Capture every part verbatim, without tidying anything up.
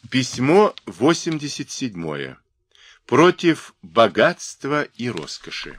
Письмо восемьдесят седьмое. Против богатства и роскоши.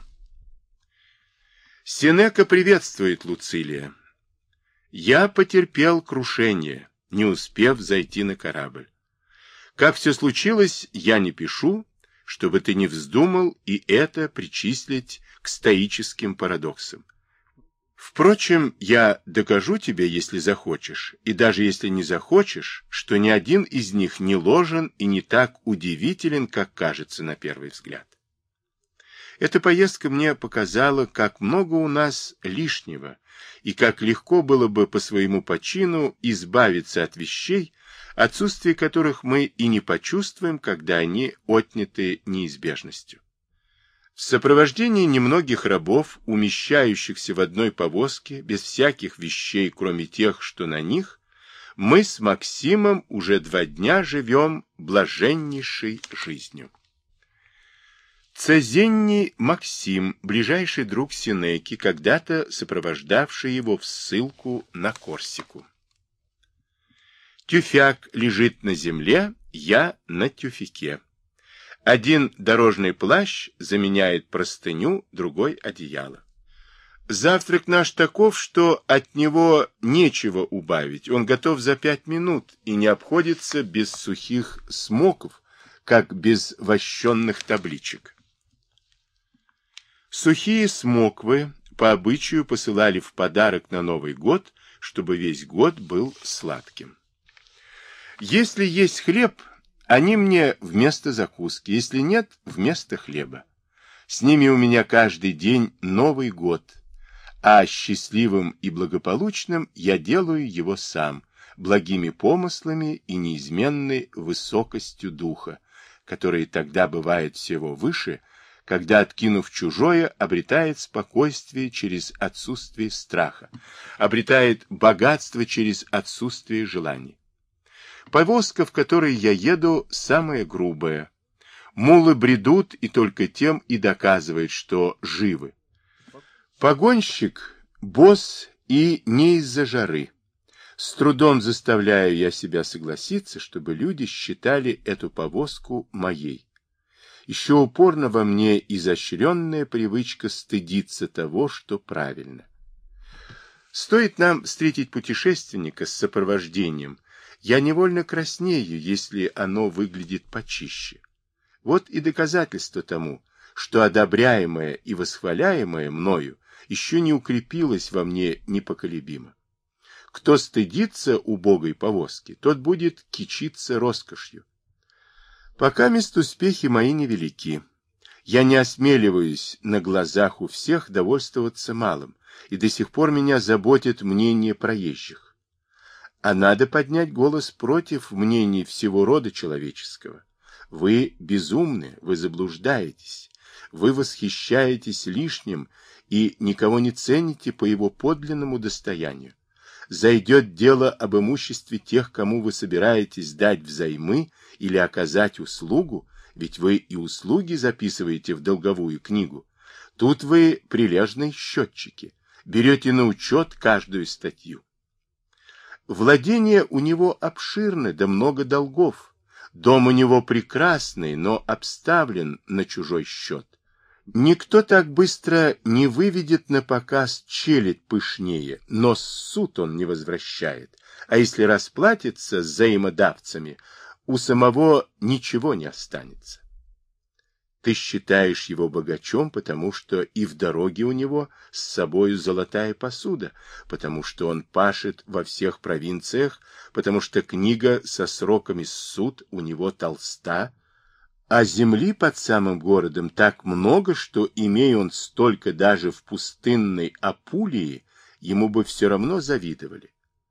Сенека приветствует Луцилия. Я потерпел крушение, не успев зайти на корабль. Как все случилось, я не пишу, чтобы ты не вздумал и это причислить к стоическим парадоксам. Впрочем, я докажу тебе, если захочешь, и даже если не захочешь, что ни один из них не ложен и не так удивителен, как кажется на первый взгляд. Эта поездка мне показала, как много у нас лишнего, и как легко было бы по своему почину избавиться от вещей, отсутствие которых мы и не почувствуем, когда они отняты неизбежностью. В сопровождении немногих рабов, умещающихся в одной повозке, без всяких вещей, кроме тех, что на них, мы с Максимом уже два дня живем блаженнейшей жизнью. Цезенний Максим, ближайший друг Сенеки, когда-то сопровождавший его в ссылку на Корсику. Тюфяк лежит на земле, я на тюфяке. Один дорожный плащ заменяет простыню, другой — одеяло. Завтрак наш таков, что от него нечего убавить. Он готов за пять минут и не обходится без сухих смоков, как без вощенных табличек. Сухие смоквы по обычаю посылали в подарок на Новый год, чтобы весь год был сладким. Если есть хлеб, они мне вместо закуски, если нет, вместо хлеба. С ними у меня каждый день Новый год, а счастливым и благополучным я делаю его сам, благими помыслами и неизменной высокостью духа, которая тогда бывает всего выше, когда, откинув чужое, обретает спокойствие через отсутствие страха, обретает богатство через отсутствие желаний. Повозка, в которой я еду, самая грубая. Мулы бредут и только тем и доказывают, что живы. Погонщик босс и не из-за жары. С трудом заставляю я себя согласиться, чтобы люди считали эту повозку моей. Еще упорно во мне изощренная привычка стыдиться того, что правильно. Стоит нам встретить путешественника с сопровождением, я невольно краснею, если оно выглядит почище. Вот и доказательство тому, что одобряемое и восхваляемое мною еще не укрепилось во мне непоколебимо. Кто стыдится убогой повозки, тот будет кичиться роскошью. Пока мест успехи мои невелики. Я не осмеливаюсь на глазах у всех довольствоваться малым, и до сих пор меня заботит мнение проезжих. А надо поднять голос против мнений всего рода человеческого. Вы безумны, вы заблуждаетесь, вы восхищаетесь лишним и никого не цените по его подлинному достоянию. Зайдет дело об имуществе тех, кому вы собираетесь дать взаймы или оказать услугу, ведь вы и услуги записываете в долговую книгу. Тут вы прилежные счетчики, берете на учет каждую статью. Владение у него обширны, да много долгов. Дом у него прекрасный, но обставлен на чужой счет. Никто так быстро не выведет на показ челядь пышнее, но суд он не возвращает. А если расплатится с взаимодавцами, у самого ничего не останется. Ты считаешь его богачом, потому что и в дороге у него с собою золотая посуда, потому что он пашет во всех провинциях, потому что книга со сроками суд у него толста, а земли под самым городом так много, что, имея он столько даже в пустынной Апулии, ему бы все равно завидовали.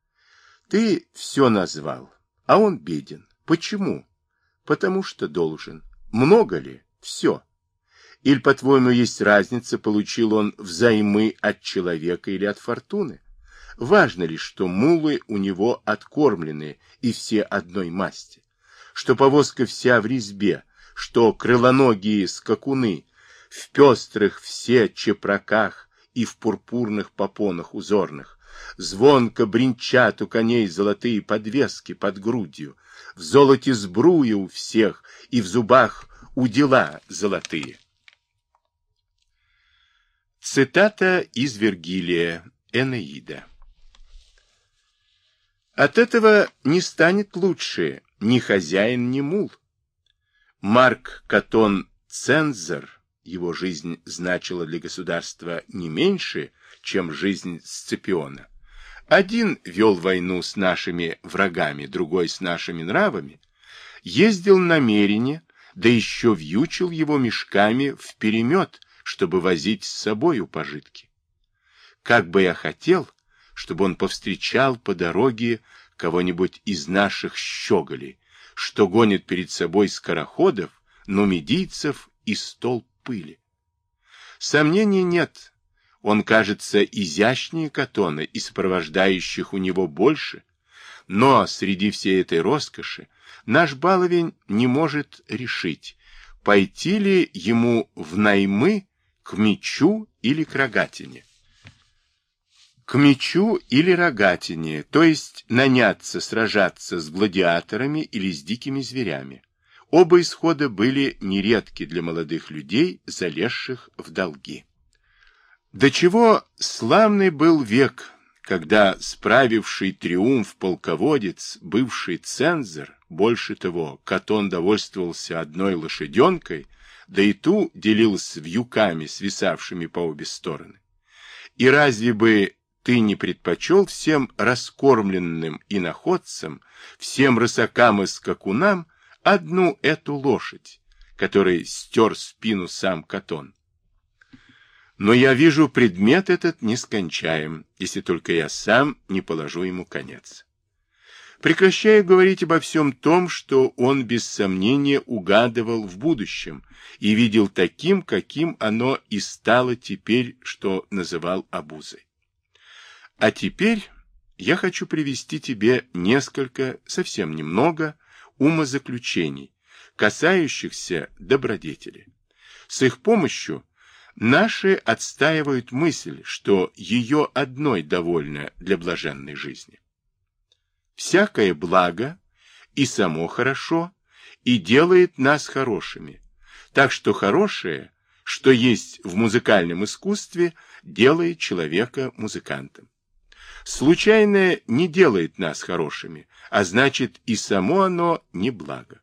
Ты все назвал, а он беден. Почему? Потому что должен. Много ли? Все. Или, по-твоему, есть разница, получил он взаймы от человека или от фортуны? Важно ли, что мулы у него откормлены и все одной масти? Что повозка вся в резьбе, что крылоногие скакуны в пестрых все чепраках и в пурпурных попонах узорных, звонко бренчат у коней золотые подвески под грудью, в золоте сбруя у всех и в зубах удила золотые. Цитата из Вергилия, Энеида. От этого не станет лучше ни хозяин, ни мул. Марк Катон Цензор, его жизнь значила для государства не меньше, чем жизнь Сципиона. Один вел войну с нашими врагами, другой с нашими нравами, ездил намеренно, да еще вьючил его мешками вперемет, чтобы возить с собою пожитки. Как бы я хотел, чтобы он повстречал по дороге кого-нибудь из наших щеголей, что гонит перед собой скороходов, нумидийцев и столб пыли. Сомнений нет, он кажется изящнее Катона и сопровождающих у него больше, но среди всей этой роскоши наш баловень не может решить, пойти ли ему в наймы к мечу или к рогатине. К мечу или рогатине, то есть наняться сражаться с гладиаторами или с дикими зверями. Оба исхода были нередки для молодых людей, залезших в долги. До чего славный был век, когда справивший триумф полководец, бывший цензор, больше того, Катон довольствовался одной лошаденкой, да и ту делил с вьюками, свисавшими по обе стороны. И разве бы ты не предпочел всем раскормленным иноходцам, всем рысакам и скакунам одну эту лошадь, которой стер спину сам Катон? Но я вижу, предмет этот нескончаем, если только я сам не положу ему конец. Прекращаю говорить обо всем том, что он без сомнения угадывал в будущем и видел таким, каким оно и стало теперь, что называл обузой. А теперь я хочу привести тебе несколько, совсем немного, умозаключений, касающихся добродетели. С их помощью наши отстаивают мысль, что ее одной довольно для блаженной жизни. Всякое благо и само хорошо, и делает нас хорошими, так что хорошее, что есть в музыкальном искусстве, делает человека музыкантом. Случайное не делает нас хорошими, а значит и само оно не благо.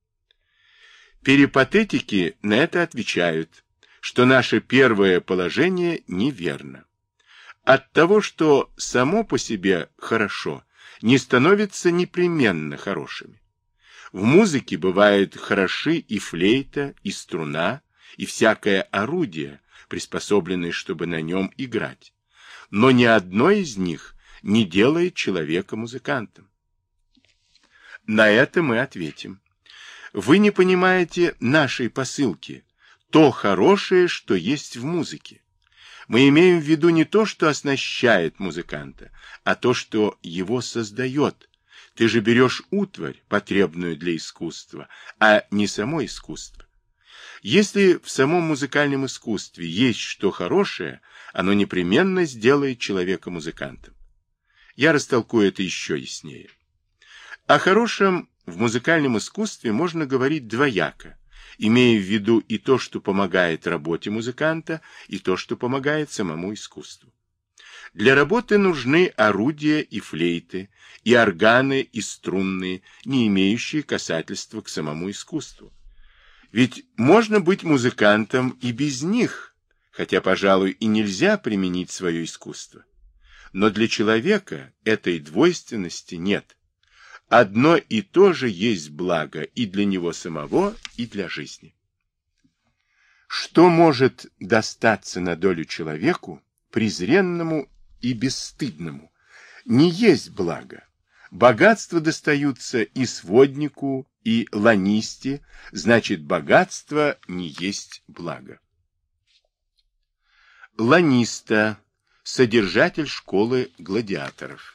Перипатетики на это отвечают, что наше первое положение неверно. От того, что само по себе хорошо, не становится непременно хорошими. В музыке бывают хороши и флейта, и струна, и всякое орудие, приспособленное, чтобы на нем играть. Но ни одно из них не делает человека музыкантом. На это мы ответим. Вы не понимаете нашей посылки, то хорошее, что есть в музыке. Мы имеем в виду не то, что оснащает музыканта, а то, что его создает. Ты же берешь утварь, потребную для искусства, а не само искусство. Если в самом музыкальном искусстве есть что хорошее, оно непременно сделает человека музыкантом. Я растолкую это еще яснее. О хорошем в музыкальном искусстве можно говорить двояко, имея в виду и то, что помогает работе музыканта, и то, что помогает самому искусству. Для работы нужны орудия и флейты, и органы, и струнные, не имеющие касательства к самому искусству. Ведь можно быть музыкантом и без них, хотя, пожалуй, и нельзя применить свое искусство. Но для человека этой двойственности нет. Одно и то же есть благо и для него самого, и для жизни. Что может достаться на долю человеку, презренному и бесстыдному? Не есть благо. Богатства достаются и своднику, и ланисте, значит, богатство не есть благо. Ланиста, содержатель школы гладиаторов.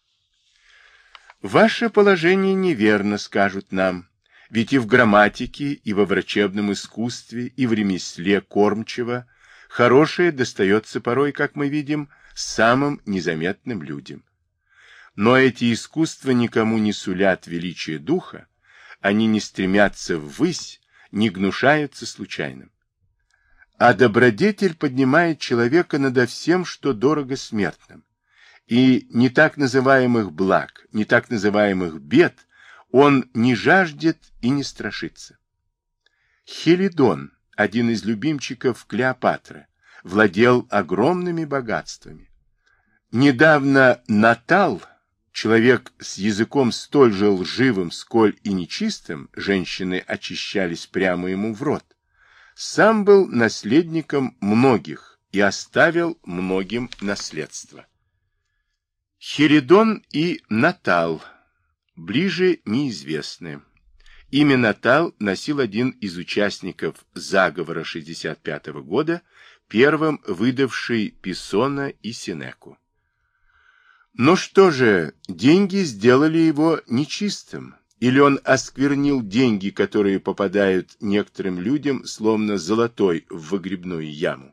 Ваше положение неверно, скажут нам, ведь и в грамматике, и во врачебном искусстве, и в ремесле кормчего хорошее достается порой, как мы видим, самым незаметным людям. Но эти искусства никому не сулят величия духа, они не стремятся ввысь, не гнушаются случайным. А добродетель поднимает человека надо всем, что дорого смертным. И не так называемых благ, не так называемых бед он не жаждет и не страшится. Хелидон, один из любимчиков Клеопатры, владел огромными богатствами. Недавно Натал, человек с языком столь же лживым, сколь и нечистым, женщины очищались прямо ему в рот, сам был наследником многих и оставил многим наследство. Хелидон и Натал ближе неизвестны. Имя Натал носил один из участников заговора шестьдесят пятого года, первым выдавший Писона и Сенеку. Но что же, деньги сделали его нечистым, или он осквернил деньги, которые попадают некоторым людям, словно золотой в выгребную яму?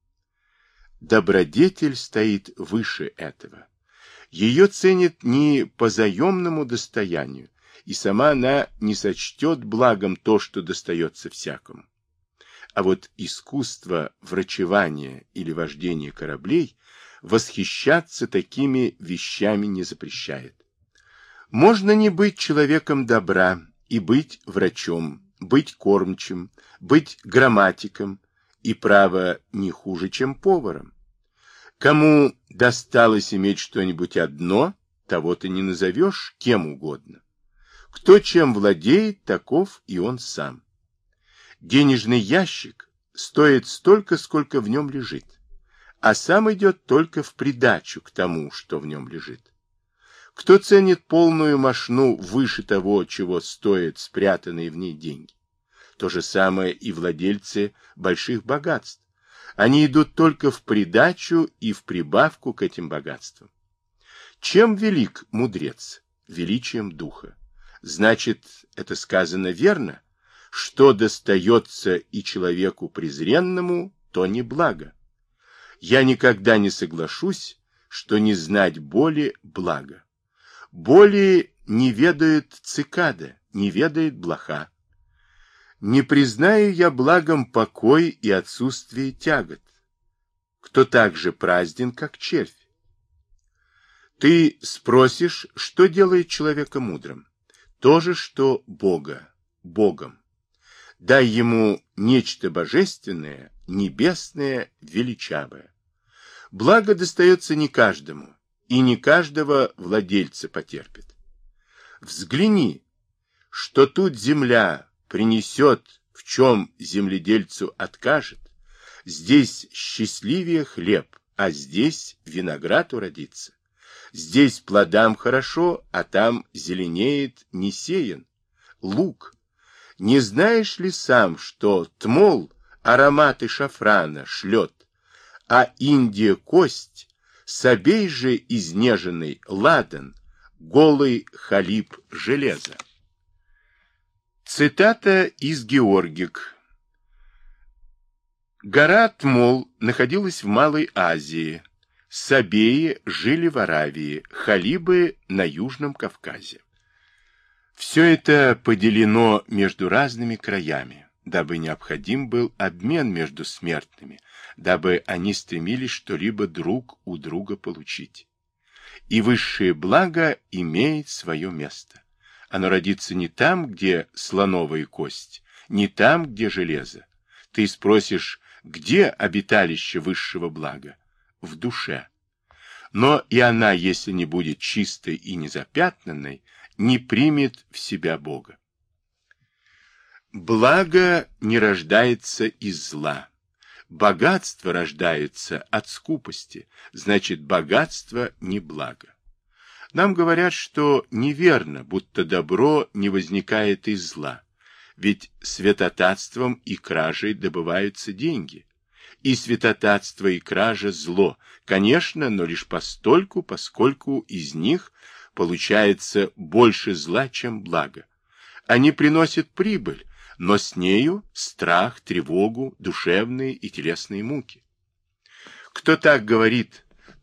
Добродетель стоит выше этого. Ее ценят не по заемному достоянию, и сама она не сочтет благом то, что достается всякому. А вот искусство врачевания или вождения кораблей восхищаться такими вещами не запрещает. Можно не быть человеком добра и быть врачом, быть кормчим, быть грамматиком, и право не хуже, чем поваром. Кому досталось иметь что-нибудь одно, того ты не назовешь кем угодно. Кто чем владеет, таков и он сам. Денежный ящик стоит столько, сколько в нем лежит, а сам идет только в придачу к тому, что в нем лежит. Кто ценит полную мошну выше того, чего стоят спрятанные в ней деньги? То же самое и владельцы больших богатств. Они идут только в придачу и в прибавку к этим богатствам. Чем велик мудрец? Величием духа. Значит, это сказано верно, что достается и человеку презренному, то не благо. Я никогда не соглашусь, что не знать боли благо. Боли не ведает цикада, не ведает блоха. Не признаю я благом покой и отсутствие тягот, кто так же празден, как червь. Ты спросишь, что делает человека мудрым? То же, что Бога, Богом. Дай ему нечто божественное, небесное, величавое. Благо достается не каждому, и не каждого владельца потерпит. Взгляни, что тут земля принесет, в чем земледельцу откажет. Здесь счастливее хлеб, а здесь виноград уродится. Здесь плодам хорошо, а там зеленеет не сеян. Лук. Не знаешь ли сам, что тмол ароматы шафрана шлет, а Индия кость, собей же изнеженный ладан, голый халиб железа. Цитата из Георгик. Гора Тмол находилась в Малой Азии, сабеи жили в Аравии, халибы на Южном Кавказе. Все это поделено между разными краями, дабы необходим был обмен между смертными, дабы они стремились что-либо друг у друга получить. И высшее благо имеет свое место. Оно родится не там, где слоновая кость, не там, где железо. Ты спросишь, где обиталище высшего блага? В душе. Но и она, если не будет чистой и незапятнанной, не примет в себя Бога. Благо не рождается из зла. Богатство рождается от скупости, значит, богатство не благо. Нам говорят, что неверно, будто добро не возникает из зла, ведь святотатством и кражей добываются деньги. И святотатство и кража зло, конечно, но лишь постольку, поскольку из них получается больше зла, чем блага. Они приносят прибыль, но с нею страх, тревогу, душевные и телесные муки. Кто так говорит,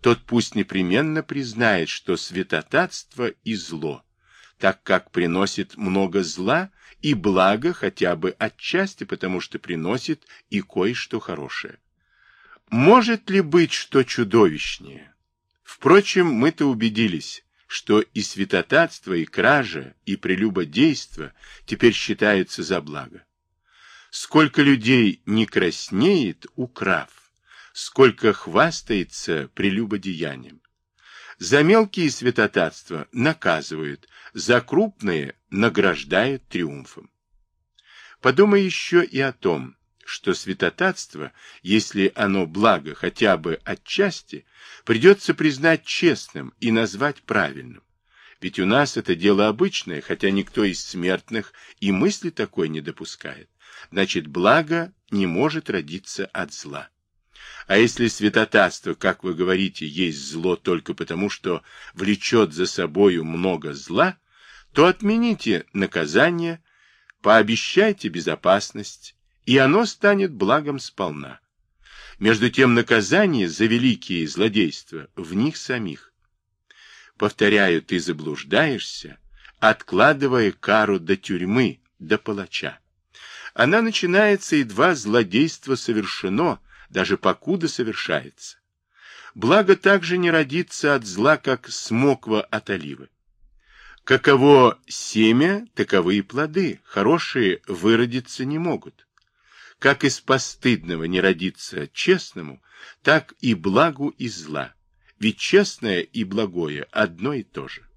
тот пусть непременно признает, что святотатство и зло, так как приносит много зла и блага хотя бы отчасти, потому что приносит и кое-что хорошее. Может ли быть что чудовищнее? Впрочем, мы-то убедились, что и святотатство, и кража, и прелюбодейство теперь считаются за благо. Сколько людей не краснеет, украв, сколько хвастается прелюбодеянием. За мелкие святотатства наказывают, за крупные награждают триумфом. Подумай еще и о том, что святотатство, если оно благо хотя бы отчасти, придется признать честным и назвать правильным. Ведь у нас это дело обычное, хотя никто из смертных и мысли такой не допускает. Значит, благо не может родиться от зла. А если святотатство, как вы говорите, есть зло только потому, что влечет за собою много зла, то отмените наказание, пообещайте безопасность, и оно станет благом сполна. Между тем наказание за великие злодейства в них самих. Повторяю, ты заблуждаешься, откладывая кару до тюрьмы, до палача. Она начинается, едва злодейство совершено, даже покуда совершается. Благо также не родится от зла, как смоква от оливы. Каково семя, таковы и плоды, хорошие выродиться не могут. Как из постыдного не родится честному, так и благу из зла, ведь честное и благое одно и то же.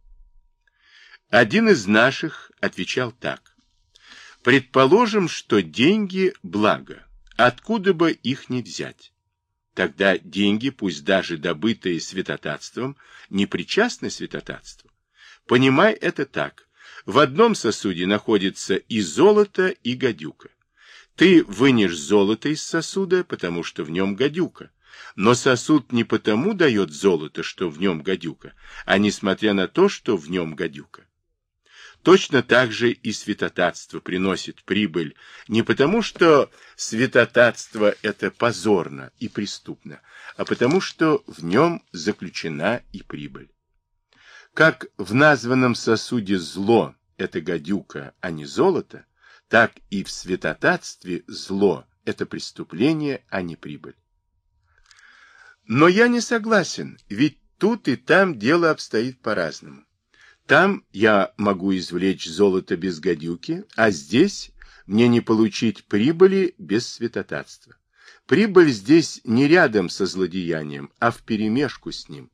Один из наших отвечал так: предположим, что деньги – благо, откуда бы их не взять? Тогда деньги, пусть даже добытые святотатством, не причастны святотатству. Понимай это так: в одном сосуде находится и золото, и гадюка. Ты вынешь золото из сосуда, потому что в нем гадюка. Но сосуд не потому дает золото, что в нем гадюка, а несмотря на то, что в нем гадюка. Точно так же и святотатство приносит прибыль не потому, что святотатство это позорно и преступно, а потому, что в нем заключена и прибыль. Как в названном сосуде зло – это гадюка, а не золото, так и в святотатстве зло – это преступление, а не прибыль. Но я не согласен, ведь тут и там дело обстоит по-разному. Там я могу извлечь золото без гадюки, а здесь мне не получить прибыли без святотатства. Прибыль здесь не рядом со злодеянием, а вперемешку с ним.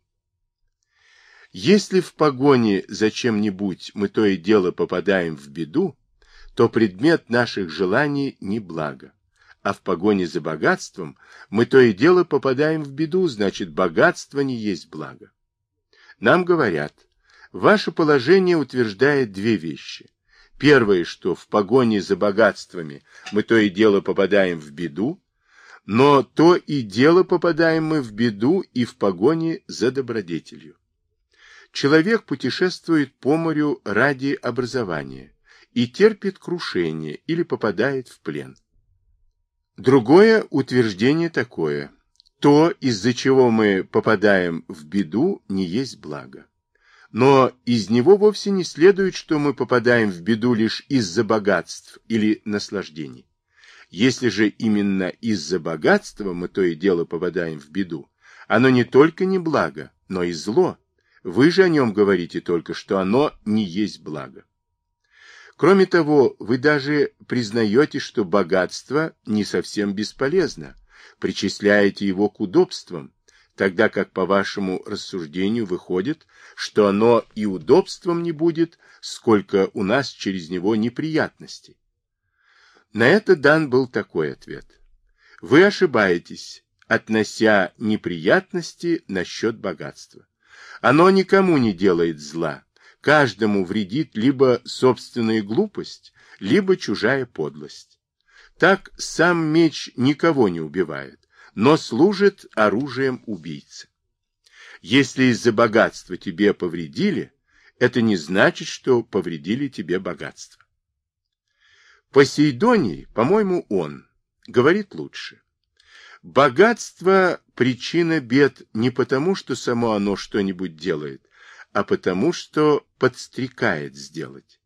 Если в погоне за чем-нибудь мы то и дело попадаем в беду, то предмет наших желаний не благо, а в погоне за богатством мы то и дело попадаем в беду, значит, богатство не есть благо. Нам говорят: ваше положение утверждает две вещи. Первое, что в погоне за богатствами мы то и дело попадаем в беду, но то и дело попадаем мы в беду и в погоне за добродетелью. Человек путешествует по морю ради образования и терпит крушение или попадает в плен. Другое утверждение такое: то, из-за чего мы попадаем в беду, не есть благо. Но из него вовсе не следует, что мы попадаем в беду лишь из-за богатств или наслаждений. Если же именно из-за богатства мы то и дело попадаем в беду, оно не только не благо, но и зло. Вы же о нем говорите только, что оно не есть благо. Кроме того, вы даже признаете, что богатство не совсем бесполезно, причисляете его к удобствам, тогда как по вашему рассуждению выходит, что оно и удобством не будет, сколько у нас через него неприятностей. На это дан был такой ответ: вы ошибаетесь, относя неприятности насчет богатства. Оно никому не делает зла, каждому вредит либо собственная глупость, либо чужая подлость. Так сам меч никого не убивает, но служит оружием убийцы. Если из-за богатства тебе повредили, это не значит, что повредили тебе богатство. Посейдоний, по-моему, он говорит лучше. Богатство – причина бед не потому, что само оно что-нибудь делает, а потому, что подстрекает сделать.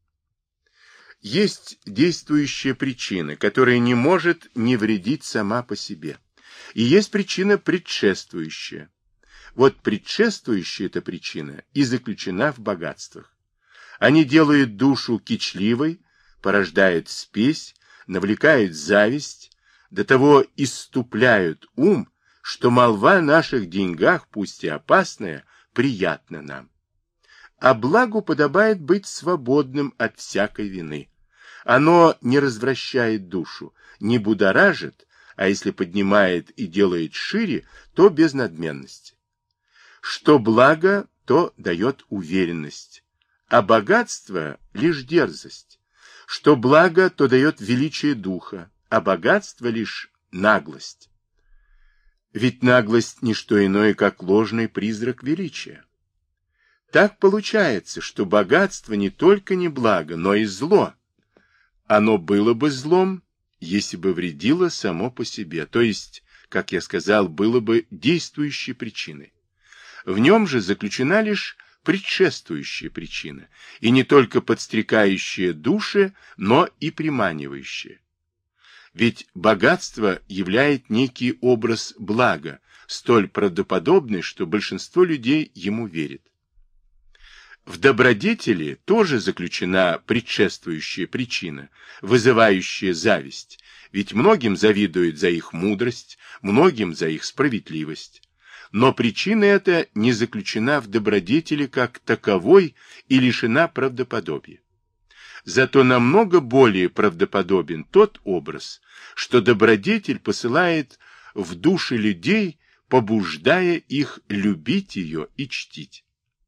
Есть действующая причина, которая не может не вредить сама по себе. И есть причина предшествующая. Вот предшествующая эта причина и заключена в богатствах. Они делают душу кичливой, порождают спесь, навлекают зависть, до того исступляют ум, что молва о наших деньгах, пусть и опасная, приятна нам. А благу подобает быть свободным от всякой вины. Оно не развращает душу, не будоражит, а если поднимает и делает шире, то без надменности. Что благо, то дает уверенность, а богатство — лишь дерзость. Что благо, то дает величие духа, а богатство — лишь наглость. Ведь наглость — не что иное, как ложный призрак величия. Так получается, что богатство не только не благо, но и зло. Оно было бы злом, если бы вредило само по себе, то есть, как я сказал, было бы действующей причиной. В нем же заключена лишь предшествующая причина, и не только подстрекающая души, но и приманивающая. Ведь богатство являет некий образ блага, столь правдоподобный, что большинство людей ему верит. В добродетели тоже заключена предшествующая причина, вызывающая зависть, ведь многим завидуют за их мудрость, многим за их справедливость. Но причина эта не заключена в добродетели как таковой и лишена правдоподобия. Зато намного более правдоподобен тот образ, что добродетель посылает в души людей, побуждая их любить ее и чтить.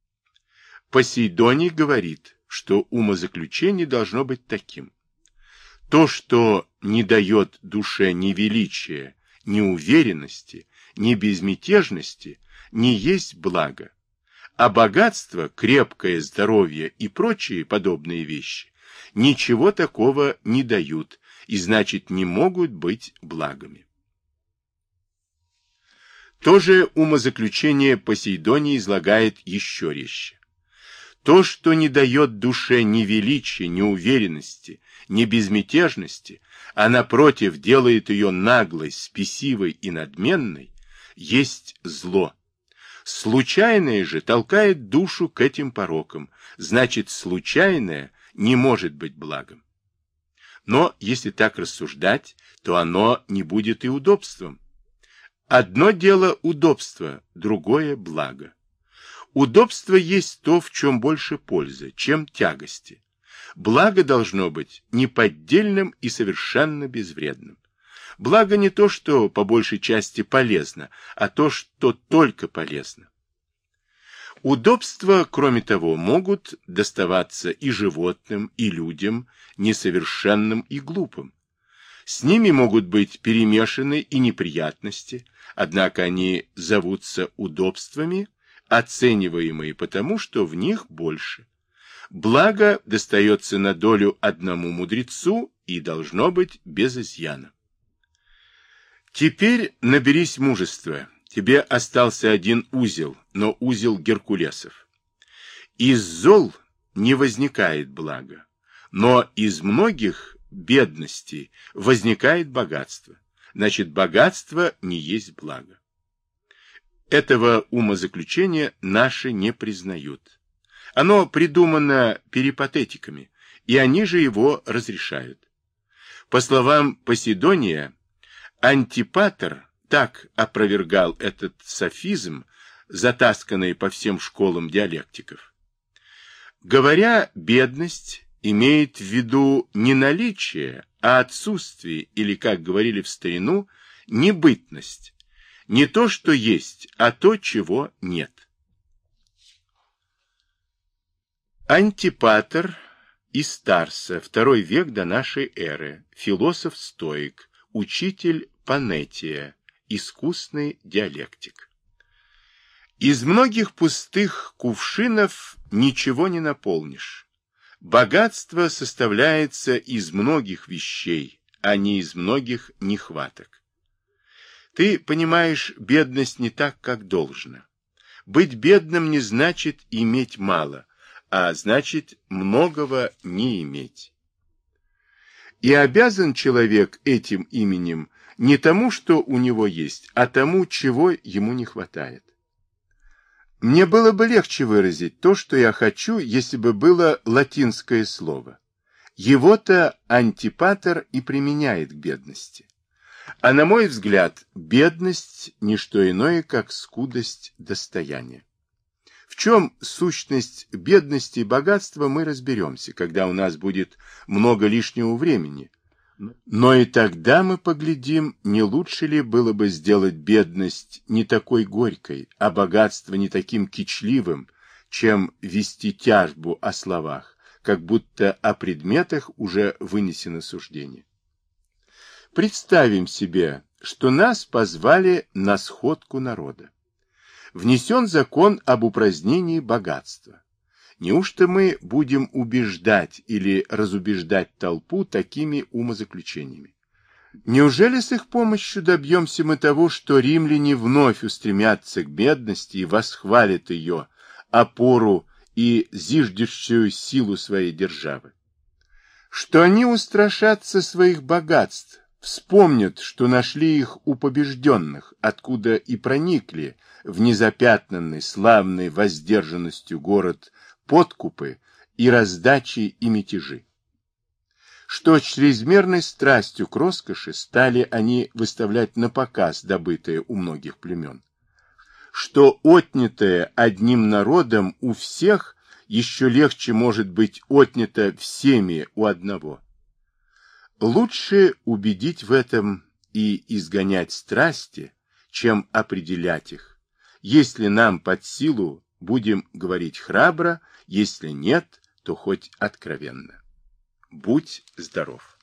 Посейдоний говорит, что умозаключение должно быть таким. То, что не дает душе ни величия, ни уверенности, ни безмятежности, не есть благо, а богатство, крепкое здоровье и прочие подобные вещи ничего такого не дают и, значит, не могут быть благами. То же умозаключение Посейдоний излагает еще резче. То, что не дает душе ни величия, ни уверенности, ни безмятежности, а напротив делает ее наглой, спесивой и надменной, есть зло. Случайное же толкает душу к этим порокам, значит, случайное не может быть благом. Но если так рассуждать, то оно не будет и удобством. Одно дело удобство, другое благо. Удобство есть то, в чем больше пользы, чем тягости. Благо должно быть неподдельным и совершенно безвредным. Благо не то, что по большей части полезно, а то, что только полезно. Удобства, кроме того, могут доставаться и животным, и людям, несовершенным и глупым. С ними могут быть перемешаны и неприятности, однако они зовутся удобствами, оцениваемые потому, что в них больше. Благо достается на долю одному мудрецу и должно быть без изъяна. Теперь наберись мужества. Тебе остался один узел, но узел Геркулесов. Из зол не возникает благо, но из многих бедностей возникает богатство. Значит, богатство не есть благо. Этого умозаключения наши не признают. Оно придумано перипатетиками, и они же его разрешают. По словам Посейдония, Антипатр так опровергал этот софизм, затасканный по всем школам диалектиков. Говоря «бедность», имеет в виду не наличие, а отсутствие, или, как говорили в старину, небытность. Не то, что есть, а то, чего нет. Антипатр из Тарса, второй век до нашей эры, философ-стоик, учитель Панетия, искусный диалектик. Из многих пустых кувшинов ничего не наполнишь. Богатство составляется из многих вещей, а не из многих нехваток. Ты понимаешь бедность не так, как должно. Быть бедным не значит иметь мало, а значит многого не иметь. И обязан человек этим именем не тому, что у него есть, а тому, чего ему не хватает. Мне было бы легче выразить то, что я хочу, если бы было латинское слово. Его-то Антипатер и применяет к бедности. А на мой взгляд, бедность – не что иное, как скудость достояния. В чем сущность бедности и богатства, мы разберемся, когда у нас будет много лишнего времени. Но и тогда мы поглядим, не лучше ли было бы сделать бедность не такой горькой, а богатство не таким кичливым, чем вести тяжбу о словах, как будто о предметах уже вынесено суждение. Представим себе, что нас позвали на сходку народа. Внесен закон об упразднении богатства. Неужто мы будем убеждать или разубеждать толпу такими умозаключениями? Неужели с их помощью добьемся мы того, что римляне вновь устремятся к бедности и восхвалят ее, опору и зиждущую силу своей державы? Что они устрашатся своих богатств, вспомнят, что нашли их у побежденных, откуда и проникли в незапятнанный, славный воздержанностью город подкупы и раздачи и мятежи. Что чрезмерной страстью к роскоши стали они выставлять на показ добытое у многих племен. Что отнятое одним народом у всех еще легче может быть отнято всеми у одного. Лучше убедить в этом и изгонять страсти, чем определять их. Если нам под силу, будем говорить храбро, если нет, то хоть откровенно. Будь здоров!